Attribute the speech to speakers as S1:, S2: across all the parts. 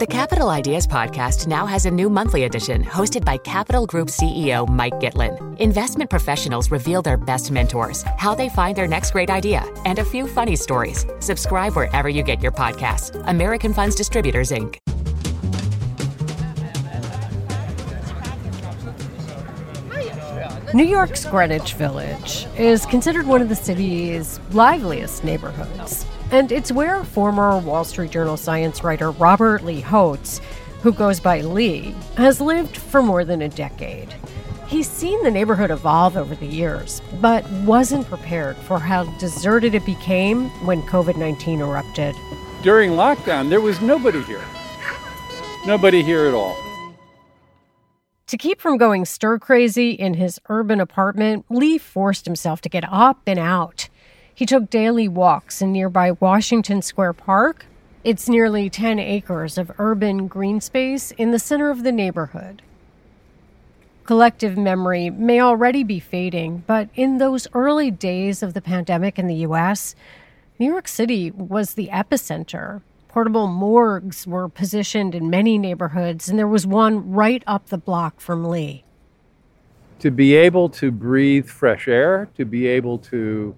S1: The Capital Ideas Podcast now has a new monthly edition hosted by Capital Group CEO Mike Gitlin. Investment professionals reveal their best mentors, how they find their next great idea, and a few funny stories. Subscribe wherever you get your podcasts. American Funds Distributors, Inc.
S2: New York's Greenwich Village is considered one of the city's liveliest neighborhoods. And it's where former Wall Street Journal science writer Robert Lee Holtz, who goes by Lee, has lived for more than a decade. He's seen the neighborhood evolve over the years, but wasn't prepared for how deserted it became when COVID-19 erupted.
S3: During lockdown, there was nobody here. Nobody here at all.
S2: To keep from going stir-crazy in his urban apartment, Lee forced himself to get up and out. He took daily walks in nearby Washington Square Park. It's nearly 10 acres of urban green space in the center of the neighborhood. Collective memory may already be fading, but in those early days of the pandemic in the U.S., New York City was the epicenter. Portable morgues were positioned in many neighborhoods, and there was one right up the block from Lee.
S3: To be able to breathe fresh air, to be able to,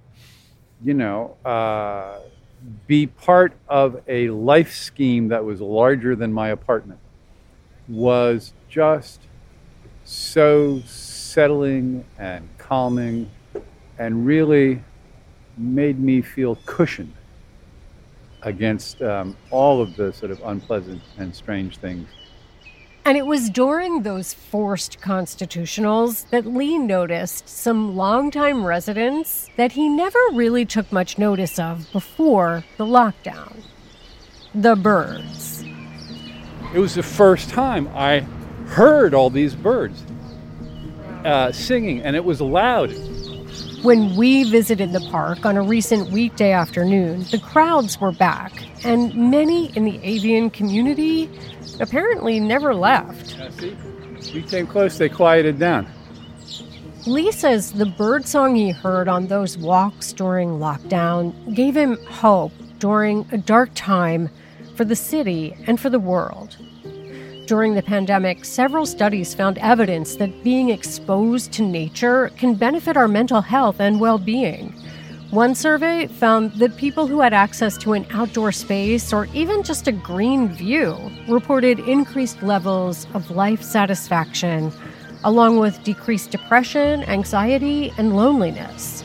S3: be part of a life scheme that was larger than my apartment was just so settling and calming and really made me feel cushioned against all of the sort of unpleasant and strange things.
S2: And it was during those forced constitutionals that Lee noticed some longtime residents that he never really took much notice of before the lockdown. The birds.
S3: It was the first time I heard all these birds singing, and it was loud.
S2: When we visited the park on a recent weekday afternoon, the crowds were back, and many in the avian community apparently never left.
S3: See, we came close, they quieted down.
S2: Lee says the birdsong he heard on those walks during lockdown gave him hope during a dark time for the city and for the world. During the pandemic, several studies found evidence that being exposed to nature can benefit our mental health and well-being. One survey found that people who had access to an outdoor space or even just a green view reported increased levels of life satisfaction, along with decreased depression, anxiety, and loneliness.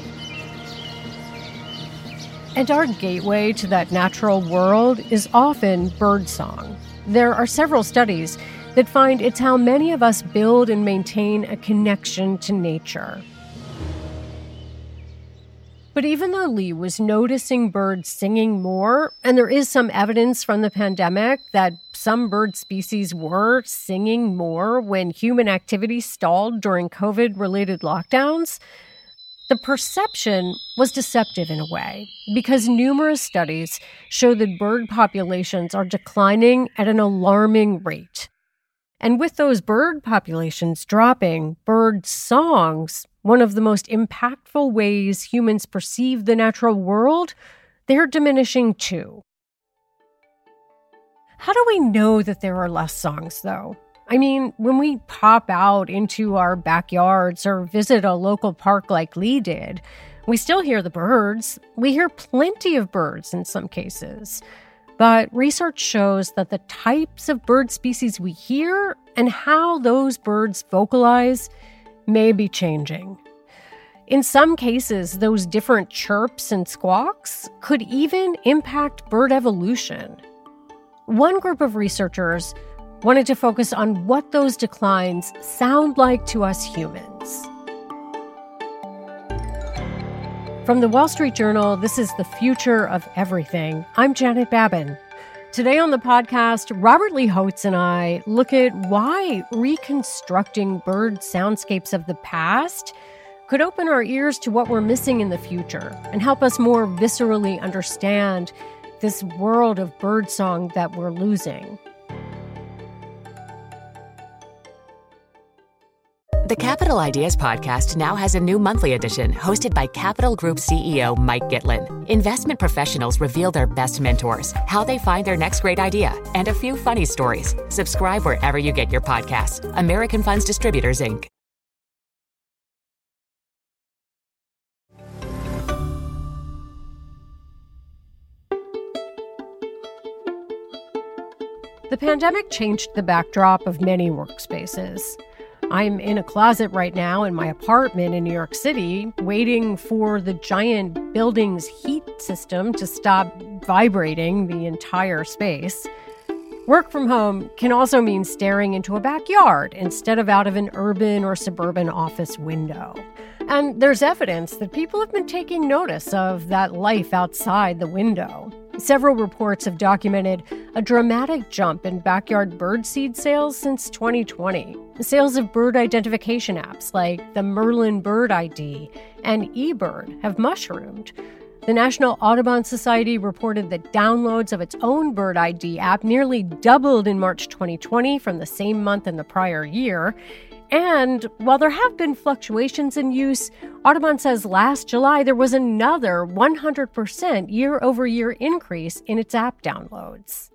S2: And our gateway to that natural world is often birdsong. There are several studies that find it's how many of us build and maintain a connection to nature. But even though Lee was noticing birds singing more, and there is some evidence from the pandemic that some bird species were singing more when human activity stalled during COVID-related lockdowns, the perception was deceptive in a way, because numerous studies show that bird populations are declining at an alarming rate. And with those bird populations dropping, bird songs, one of the most impactful ways humans perceive the natural world, they're diminishing too. How do we know that there are less songs, though? I mean, when we pop out into our backyards or visit a local park like Lee did, we still hear the birds. We hear plenty of birds in some cases. But research shows that the types of bird species we hear and how those birds vocalize may be changing. In some cases, those different chirps and squawks could even impact bird evolution. One group of researchers wanted to focus on what those declines sound like to us humans. From the Wall Street Journal, this is The Future of Everything. I'm Janet Babin. Today on the podcast, Robert Lee Holtz and I look at why reconstructing bird soundscapes of the past could open our ears to what we're missing in the future and help us more viscerally understand this world of birdsong that we're losing.
S1: The Capital Ideas Podcast now has a new monthly edition hosted by Capital Group CEO Mike Gitlin. Investment professionals reveal their best mentors, how they find their next great idea, and a few funny stories. Subscribe wherever you get your podcasts. American Funds Distributors, Inc.
S2: The pandemic changed the backdrop of many workspaces. I'm in a closet right now in my apartment in New York City, waiting for the giant building's heat system to stop vibrating the entire space. Work from home can also mean staring into a backyard instead of out of an urban or suburban office window. And there's evidence that people have been taking notice of that life outside the window. Several reports have documented a dramatic jump in backyard birdseed sales since 2020. Sales of bird identification apps like the Merlin Bird ID and eBird have mushroomed. The National Audubon Society reported that downloads of its own Bird ID app nearly doubled in March 2020 from the same month in the prior year. And while there have been fluctuations in use, Audubon says last July there was another 100% year-over-year increase in its app downloads.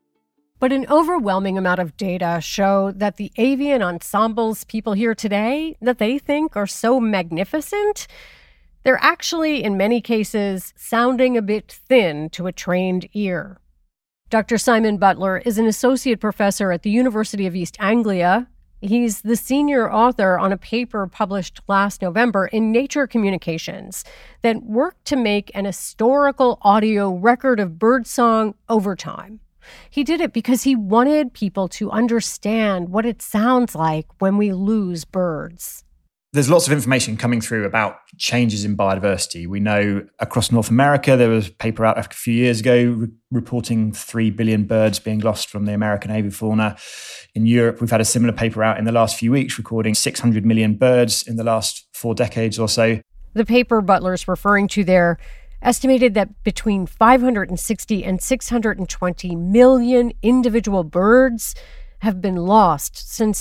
S2: But an overwhelming amount of data show that the avian ensembles people hear today that they think are so magnificent, they're actually, in many cases, sounding a bit thin to a trained ear. Dr. Simon Butler is an associate professor at the University of East Anglia. He's the senior author on a paper published last November in Nature Communications that worked to make an historical audio record of birdsong over time. He did it because he wanted people to understand what it sounds like when we lose birds.
S4: There's lots of information coming through about changes in biodiversity. We know across North America, there was a paper out a few years ago reporting 3 billion birds being lost from the American avifauna. In Europe, we've had a similar paper out in the last few weeks, recording 600 million birds in the last 4 decades or so.
S2: The paper Butler's referring to there estimated that between 560 and 620 million individual birds have been lost since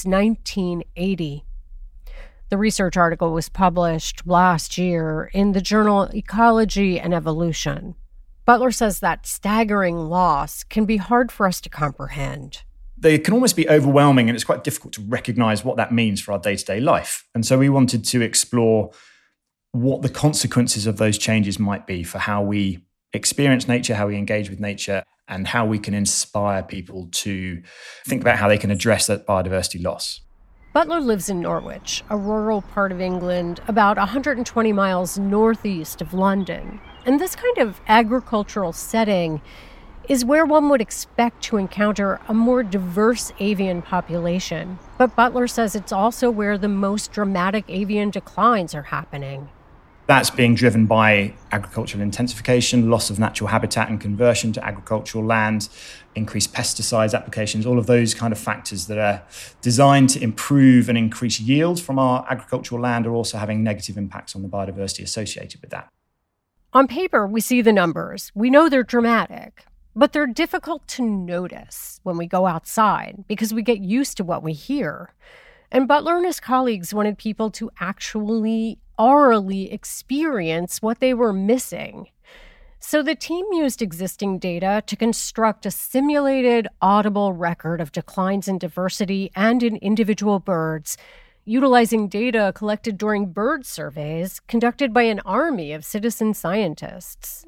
S2: 1980. The research article was published last year in the journal Ecology and Evolution. Butler says that staggering loss can be hard for us to comprehend.
S4: They can almost be overwhelming, and it's quite difficult to recognize what that means for our day-to-day life. And so we wanted to explore what the consequences of those changes might be for how we experience nature, how we engage with nature, and how we can inspire people to think about how they can address that biodiversity loss.
S2: Butler lives in Norwich, a rural part of England about 120 miles northeast of London. And this kind of agricultural setting is where one would expect to encounter a more diverse avian population. But Butler says it's also where the most dramatic avian declines are happening.
S4: That's being driven by agricultural intensification, loss of natural habitat and conversion to agricultural land, increased pesticides applications, all of those kind of factors that are designed to improve and increase yield from our agricultural land are also having negative impacts on the biodiversity associated with that.
S2: On paper, we see the numbers. We know they're dramatic, but they're difficult to notice when we go outside because we get used to what we hear. And Butler and his colleagues wanted people to actually orally experience what they were missing. So the team used existing data to construct a simulated audible record of declines in diversity and in individual birds, utilizing data collected during bird surveys conducted by an army of citizen scientists.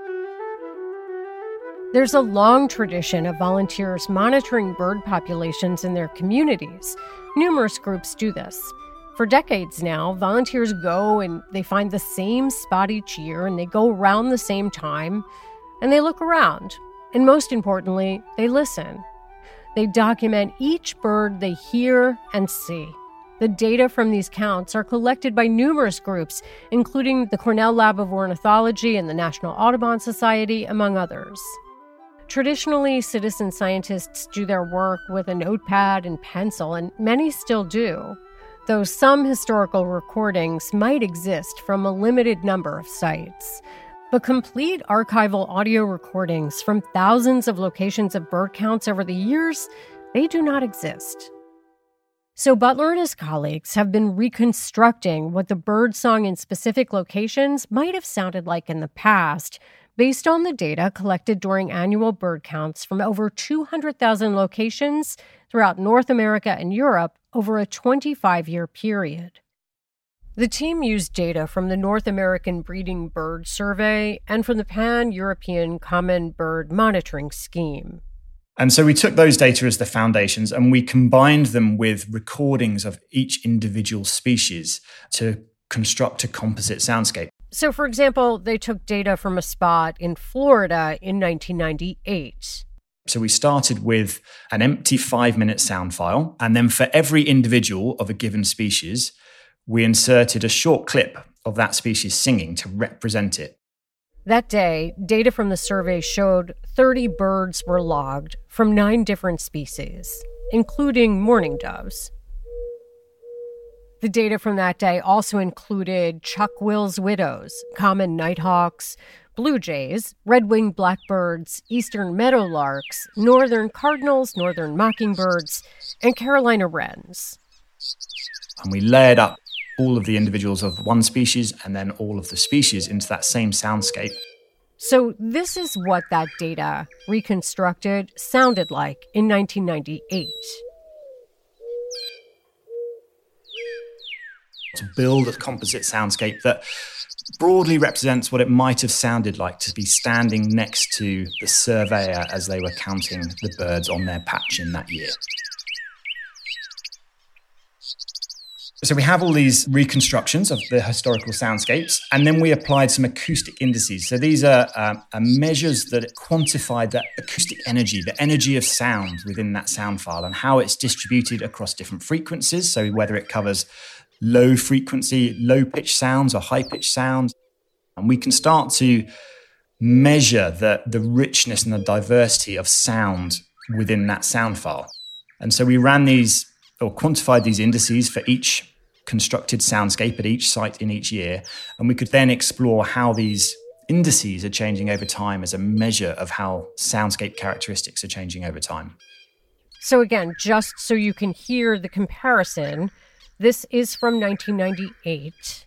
S2: There's a long tradition of volunteers monitoring bird populations in their communities. Numerous groups do this. For decades now, volunteers go and they find the same spot each year, and they go around the same time, and they look around. And most importantly, they listen. They document each bird they hear and see. The data from these counts are collected by numerous groups, including the Cornell Lab of Ornithology and the National Audubon Society, among others. Traditionally, citizen scientists do their work with a notepad and pencil, and many still do, though some historical recordings might exist from a limited number of sites. But complete archival audio recordings from thousands of locations of bird counts over the years, they do not exist. So Butler and his colleagues have been reconstructing what the birdsong in specific locations might have sounded like in the past, based on the data collected during annual bird counts from over 200,000 locations throughout North America and Europe over a 25-year period. The team used data from the North American Breeding Bird Survey and from the Pan-European Common Bird Monitoring Scheme.
S4: And so we took those data as the foundations and we combined them with recordings of each individual species to construct a composite soundscape.
S2: So, for example, they took data from a spot in Florida in 1998.
S4: So we started with an empty 5-minute sound file, and then for every individual of a given species, we inserted a short clip of that species singing to represent it.
S2: That day, data from the survey showed 30 birds were logged from 9 different species, including mourning doves. The data from that day also included chuck-will's widows, common nighthawks, blue jays, red-winged blackbirds, eastern meadowlarks, northern cardinals, northern mockingbirds, and Carolina wrens.
S4: And we layered up all of the individuals of one species and then all of the species into that same soundscape.
S2: So this is what that data, reconstructed, sounded like in 1998.
S4: To build a composite soundscape that broadly represents what it might have sounded like to be standing next to the surveyor as they were counting the birds on their patch in that year. So we have all these reconstructions of the historical soundscapes, and then we applied some acoustic indices. So these are measures that quantify the acoustic energy, the energy of sound within that sound file and how it's distributed across different frequencies. So whether it covers low frequency, low pitch sounds or high pitch sounds. And we can start to measure the richness and the diversity of sound within that sound file. And so we ran these or quantified these indices for each constructed soundscape at each site in each year. And we could then explore how these indices are changing over time as a measure of how soundscape characteristics are changing over time.
S2: So again, just so you can hear the comparison, this is from 1998.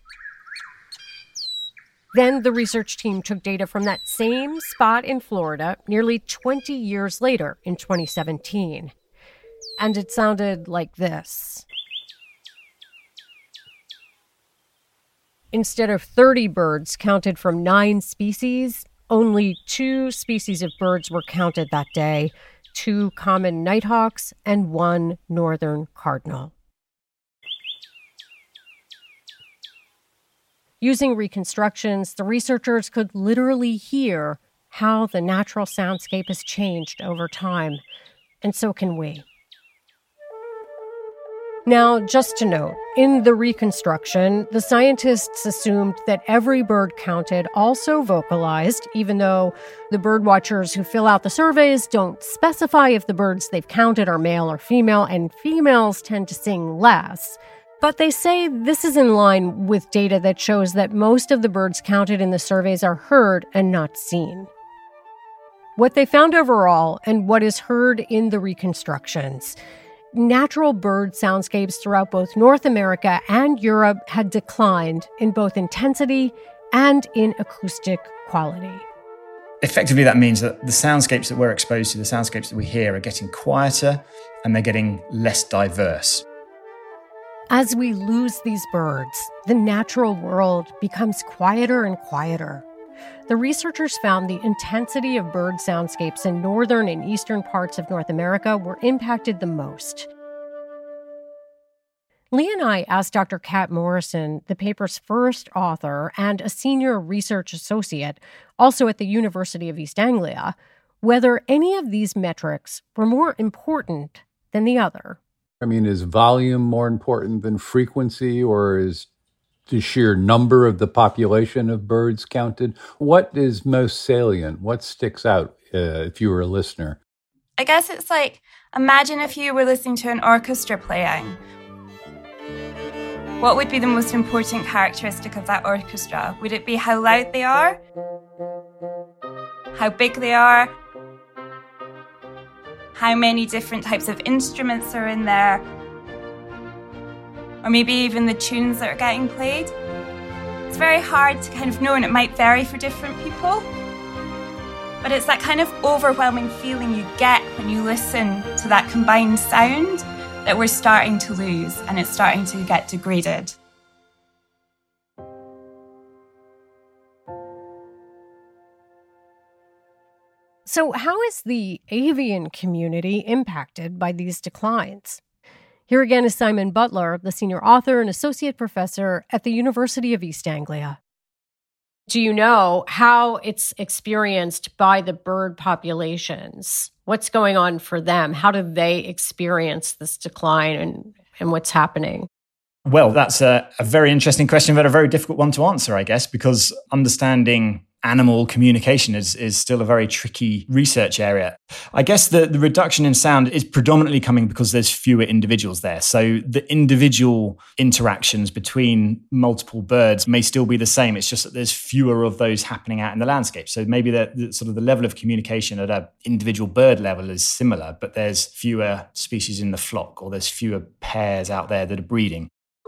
S2: Then the research team took data from that same spot in Florida nearly 20 years later in 2017. And it sounded like this. Instead of 30 birds counted from 9 species, only 2 species of birds were counted that day, 2 common nighthawks and 1 northern cardinal. Using reconstructions, the researchers could literally hear how the natural soundscape has changed over time, and so can we. Now, just to note, in the reconstruction, the scientists assumed that every bird counted also vocalized, even though the bird watchers who fill out the surveys don't specify if the birds they've counted are male or female, and females tend to sing less. But they say this is in line with data that shows that most of the birds counted in the surveys are heard and not seen. What they found overall, and what is heard in the reconstructions, natural bird soundscapes throughout both North America and Europe had declined in both intensity and in acoustic quality.
S4: Effectively, that means that the soundscapes that we're exposed to, the soundscapes that we hear, are getting quieter and they're getting less diverse.
S2: As we lose these birds, the natural world becomes quieter and quieter. The researchers found the intensity of bird soundscapes in northern and eastern parts of North America were impacted the most. Lee and I asked Dr. Kat Morrison, the paper's first author and a senior research associate, also at the University of East Anglia, whether any of these metrics were more important than the other.
S3: I mean, is volume more important than frequency, or is the sheer number of the population of birds counted? What is most salient? What sticks out if you were a listener?
S5: I guess it's like, imagine if you were listening to an orchestra playing. What would be the most important characteristic of that orchestra? Would it be how loud they are? How big they are? How many different types of instruments are in there? or maybe even the tunes that are getting played. It's very hard to kind of know, and it might vary for different people. But it's that kind of overwhelming feeling you get when you listen to that combined sound that we're starting to lose, and it's starting to get degraded.
S2: So how is the avian community impacted by these declines? Here again is Simon Butler, the senior author and associate professor at the University of East Anglia. Do you know how it's experienced by the bird populations? What's going on for them? How do they experience this decline and what's happening?
S4: Well, that's a very interesting question, but a very difficult one to answer, I guess, because understanding animal communication is still a very tricky research area. I guess the reduction in sound is predominantly coming because there's fewer individuals there. So the individual interactions between multiple birds may still be the same. It's just that there's fewer of those happening out in the landscape. So maybe the sort of the level of communication at an individual bird level is similar, but there's fewer species in the flock, or there's fewer pairs out there that are breeding.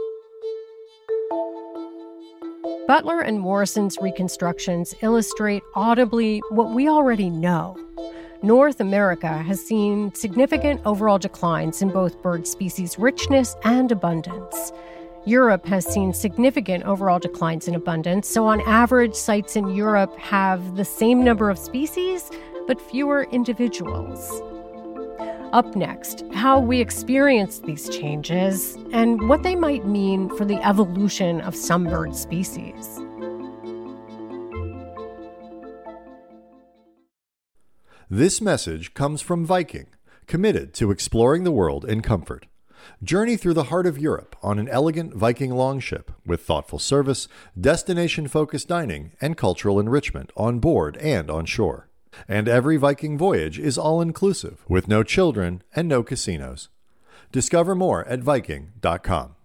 S2: Butler and Morrison's reconstructions illustrate audibly what we already know. North America has seen significant overall declines in both bird species richness and abundance. Europe has seen significant overall declines in abundance, so on average, sites in Europe have the same number of species, but fewer individuals. Up next, how we experience these changes and what they might mean for the evolution of some bird species.
S6: This message comes from Viking, committed to exploring the world in comfort. Journey through the heart of Europe on an elegant Viking longship with thoughtful service, destination-focused dining, and cultural enrichment on board and on shore. And every Viking voyage is all-inclusive, with no children and no casinos. Discover more at Viking.com.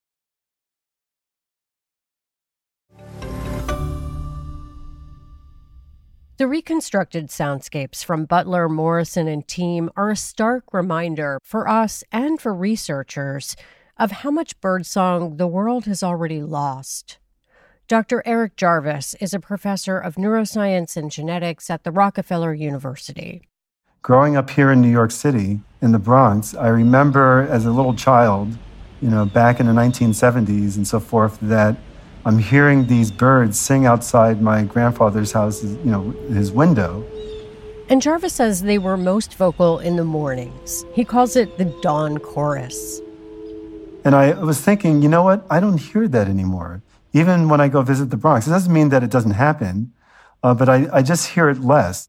S2: The reconstructed soundscapes from Butler, Morrison, and team are a stark reminder for us and for researchers of how much birdsong the world has already lost. Dr. Eric Jarvis is a professor of neuroscience and genetics at the Rockefeller University.
S7: Growing up here in New York City, in the Bronx, I remember as a little child, back in the 1970s and so forth, that I'm hearing these birds sing outside my grandfather's house, his window.
S2: And Jarvis says they were most vocal in the mornings. He calls it the dawn chorus.
S7: And I was thinking, you know what? I don't hear that anymore. Even when I go visit the Bronx. It doesn't mean that it doesn't happen, but I just hear it less.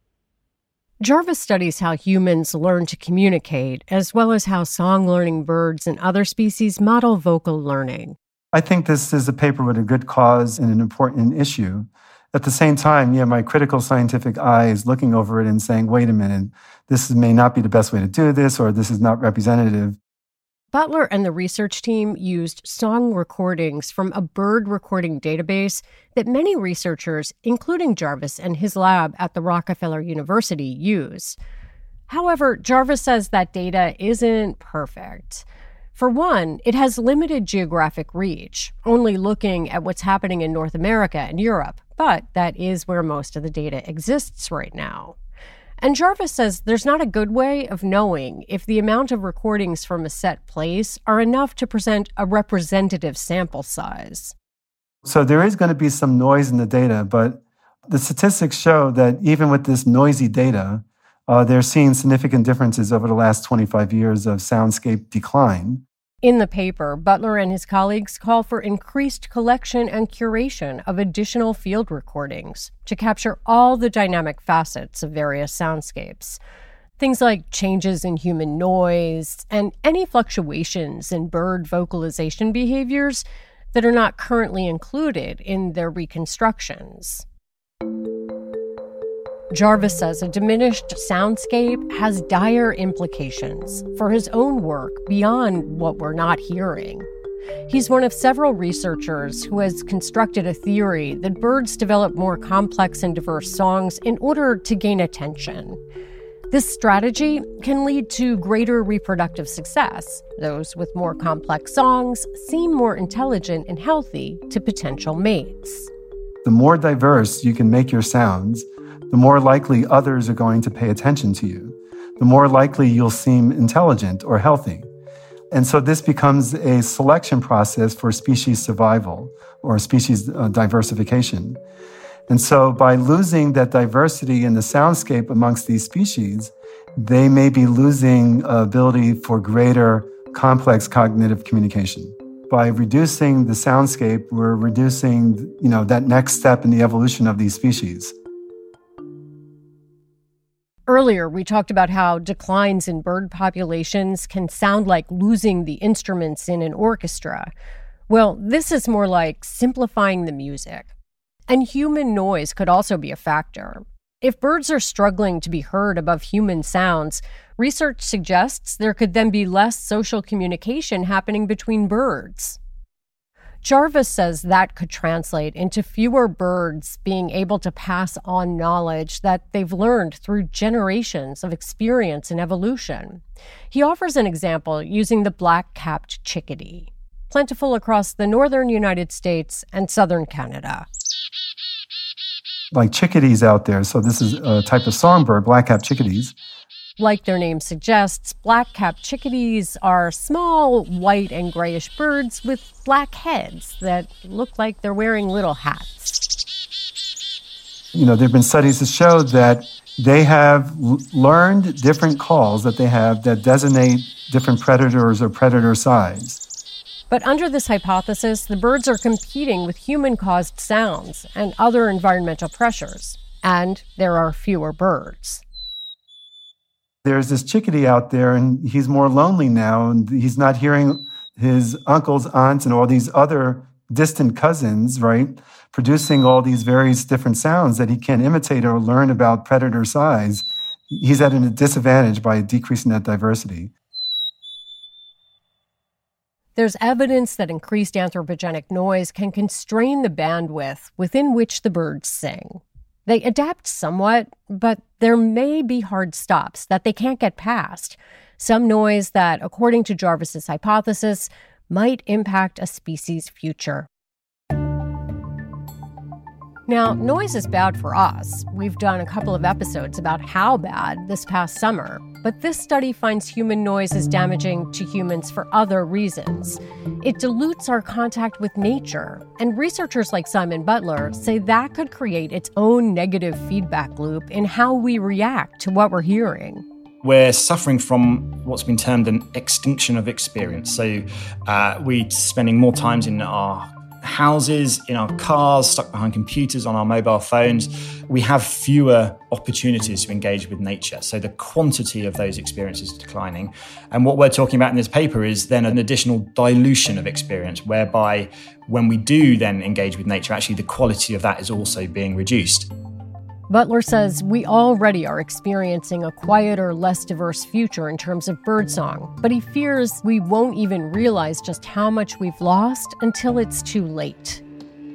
S2: Jarvis studies how humans learn to communicate, as well as how song-learning birds and other species model vocal learning.
S7: I think this is a paper with a good cause and an important issue. At the same time, my critical scientific eye is looking over it and saying, wait a minute, this may not be the best way to do this, or this is not representative.
S2: Butler and the research team used song recordings from a bird recording database that many researchers, including Jarvis and his lab at the Rockefeller University, use. However, Jarvis says that data isn't perfect. For one, it has limited geographic reach, only looking at what's happening in North America and Europe, but that is where most of the data exists right now. And Jarvis says there's not a good way of knowing if the amount of recordings from a set place are enough to present a representative sample size.
S7: So there is going to be some noise in the data, but the statistics show that even with this noisy data, they're seeing significant differences over the last 25 years of soundscape decline.
S2: In the paper, Butler and his colleagues call for increased collection and curation of additional field recordings to capture all the dynamic facets of various soundscapes. Things like changes in human noise and any fluctuations in bird vocalization behaviors that are not currently included in their reconstructions. Jarvis says a diminished soundscape has dire implications for his own work beyond what we're not hearing. He's one of several researchers who has constructed a theory that birds develop more complex and diverse songs in order to gain attention. This strategy can lead to greater reproductive success. Those with more complex songs seem more intelligent and healthy to potential mates.
S7: The more diverse you can make your sounds, the more likely others are going to pay attention to you. The more likely you'll seem intelligent or healthy. And so this becomes a selection process for species survival or species diversification. And so by losing that diversity in the soundscape amongst these species, they may be losing ability for greater complex cognitive communication. By reducing the soundscape, we're reducing, that next step in the evolution of these species.
S2: Earlier, we talked about how declines in bird populations can sound like losing the instruments in an orchestra. Well, this is more like simplifying the music. And human noise could also be a factor. If birds are struggling to be heard above human sounds, research suggests there could then be less social communication happening between birds. Jarvis says that could translate into fewer birds being able to pass on knowledge that they've learned through generations of experience and evolution. He offers an example using the black-capped chickadee, plentiful across the northern United States and southern Canada.
S7: Like chickadees out there, so this is a type of songbird, black-capped chickadees.
S2: Like their name suggests, black-capped chickadees are small, white and grayish birds with black heads that look like they're wearing little hats.
S7: There have been studies that show that they have learned different calls that they have that designate different predators or predator size.
S2: But under this hypothesis, the birds are competing with human-caused sounds and other environmental pressures, and there are fewer birds.
S7: There's this chickadee out there, and he's more lonely now, and he's not hearing his uncles, aunts, and all these other distant cousins, right, producing all these various different sounds that he can't imitate or learn about predator size. He's at a disadvantage by decreasing that diversity.
S2: There's evidence that increased anthropogenic noise can constrain the bandwidth within which the birds sing. They adapt somewhat, but there may be hard stops that they can't get past. Some noise that, according to Jarvis's hypothesis, might impact a species' future. Now, noise is bad for us. We've done a couple of episodes about how bad this past summer, but this study finds human noise is damaging to humans for other reasons. It dilutes our contact with nature, and researchers like Simon Butler say that could create its own negative feedback loop in how we react to what we're hearing.
S4: We're suffering from what's been termed an extinction of experience. So we're spending more time in our houses, in our cars, stuck behind computers, on our mobile phones. We have fewer opportunities to engage with nature. So the quantity of those experiences is declining. And what we're talking about in this paper is then an additional dilution of experience, whereby when we do then engage with nature, actually the quality of that is also being reduced.
S2: Butler says we already are experiencing a quieter, less diverse future in terms of birdsong, but he fears we won't even realize just how much we've lost until it's too late.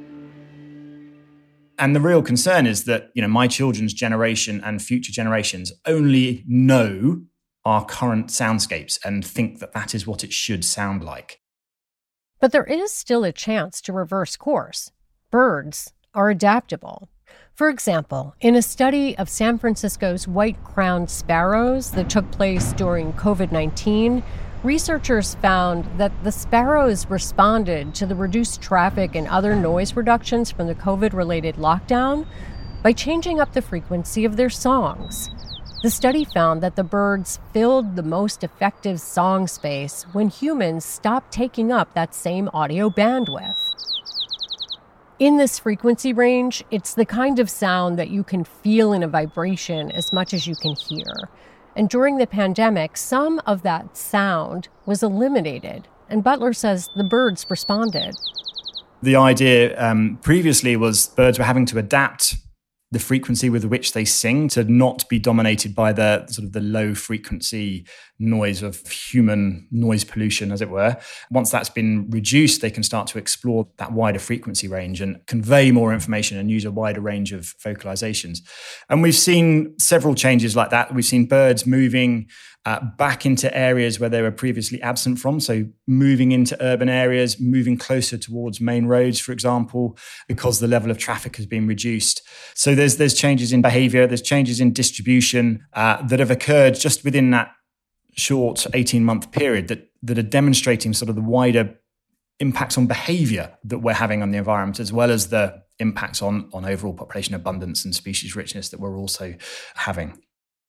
S4: And the real concern is that, my children's generation and future generations only know our current soundscapes and think that that is what it should sound like.
S2: But there is still a chance to reverse course. Birds are adaptable. For example, in a study of San Francisco's white-crowned sparrows that took place during COVID-19, researchers found that the sparrows responded to the reduced traffic and other noise reductions from the COVID-related lockdown by changing up the frequency of their songs. The study found that the birds filled the most effective song space when humans stopped taking up that same audio bandwidth. In this frequency range, it's the kind of sound that you can feel in a vibration as much as you can hear. And during the pandemic, some of that sound was eliminated, and Butler says the birds responded.
S4: The idea previously was birds were having to adapt the frequency with which they sing to not be dominated by the sort of the low frequency noise of human noise pollution, as it were. Once that's been reduced, they can start to explore that wider frequency range and convey more information and use a wider range of vocalizations. And we've seen several changes like that. We've seen birds moving back into areas where they were previously absent from. So moving into urban areas, moving closer towards main roads, for example, because the level of traffic has been reduced. So there's changes in behavior, there's changes in distribution that have occurred just within that short 18-month period that are demonstrating sort of the wider impacts on behavior that we're having on the environment, as well as the impacts on overall population abundance and species richness that we're also having.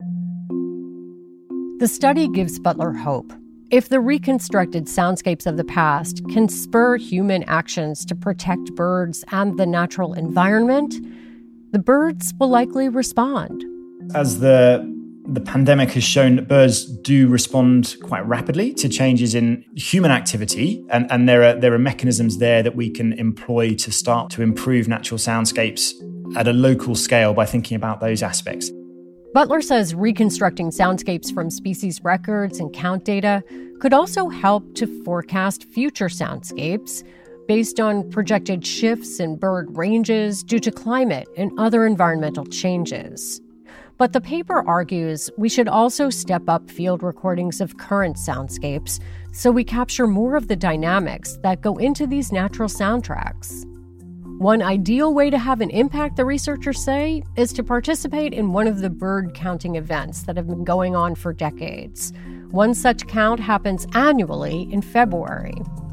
S2: The study gives Butler hope. If the reconstructed soundscapes of the past can spur human actions to protect birds and the natural environment, the birds will likely respond.
S4: As the pandemic has shown, that birds do respond quite rapidly to changes in human activity, and there are mechanisms there that we can employ to start to improve natural soundscapes at a local scale by thinking about those aspects.
S2: Butler says reconstructing soundscapes from species records and count data could also help to forecast future soundscapes based on projected shifts in bird ranges due to climate and other environmental changes. But the paper argues we should also step up field recordings of current soundscapes so we capture more of the dynamics that go into these natural soundtracks. One ideal way to have an impact, the researchers say, is to participate in one of the bird counting events that have been going on for decades. One such count happens annually in February.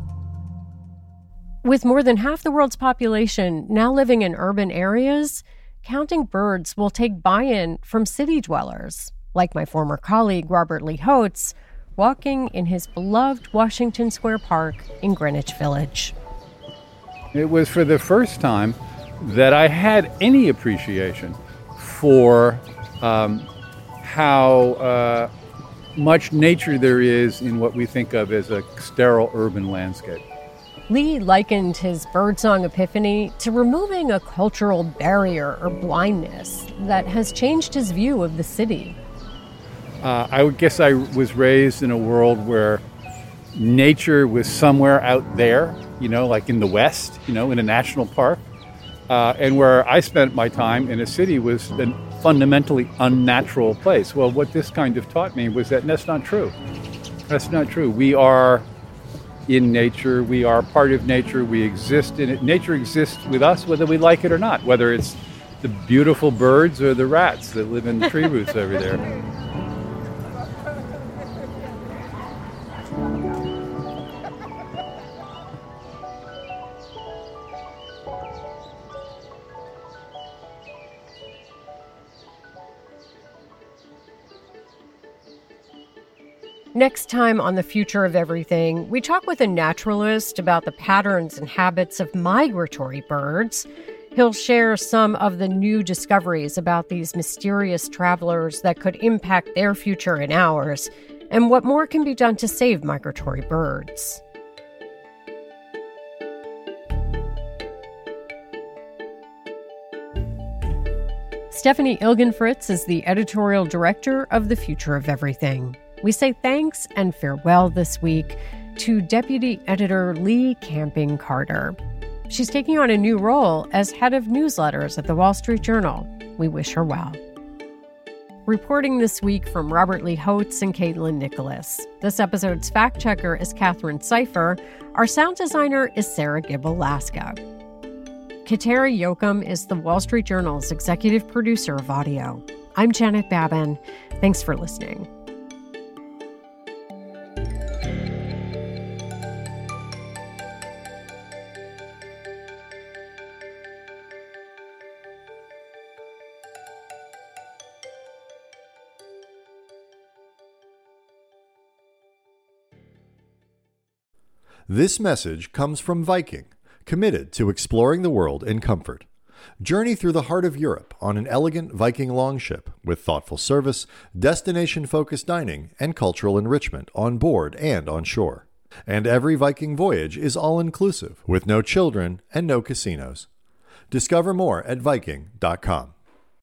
S2: With more than half the world's population now living in urban areas, counting birds will take buy-in from city dwellers, like my former colleague Robert Lee Holtz, walking in his beloved Washington Square Park in Greenwich Village.
S3: It was for the first time that I had any appreciation for how much nature there is in what we think of as a sterile urban landscape.
S2: Lee likened his birdsong epiphany to removing a cultural barrier or blindness that has changed his view of the city.
S3: I would guess I was raised in a world where nature was somewhere out there, like in the West, in a national park. And where I spent my time in a city was a fundamentally unnatural place. Well, what this kind of taught me was that that's not true. That's not true. We are in nature. We are part of nature. We exist in it. Nature exists with us whether we like it or not, whether it's the beautiful birds or the rats that live in the tree roots over there.
S2: Next time on The Future of Everything, we talk with a naturalist about the patterns and habits of migratory birds. He'll share some of the new discoveries about these mysterious travelers that could impact their future and ours, and what more can be done to save migratory birds. Stephanie Ilgenfritz is the editorial director of The Future of Everything. We say thanks and farewell this week to Deputy Editor Lee Camping Carter. She's taking on a new role as head of newsletters at The Wall Street Journal. We wish her well. Reporting this week from Robert Lee Holtz and Caitlin Nicholas. This episode's fact-checker is Catherine Seifer. Our sound designer is Sarah Gibble-Laska. Kateri Jochum is The Wall Street Journal's executive producer of audio. I'm Janet Babin. Thanks for listening.
S6: This message comes from Viking, committed to exploring the world in comfort. Journey through the heart of Europe on an elegant Viking longship with thoughtful service, destination-focused dining, and cultural enrichment on board and on shore. And every Viking voyage is all-inclusive, with no children and no casinos. Discover more at Viking.com.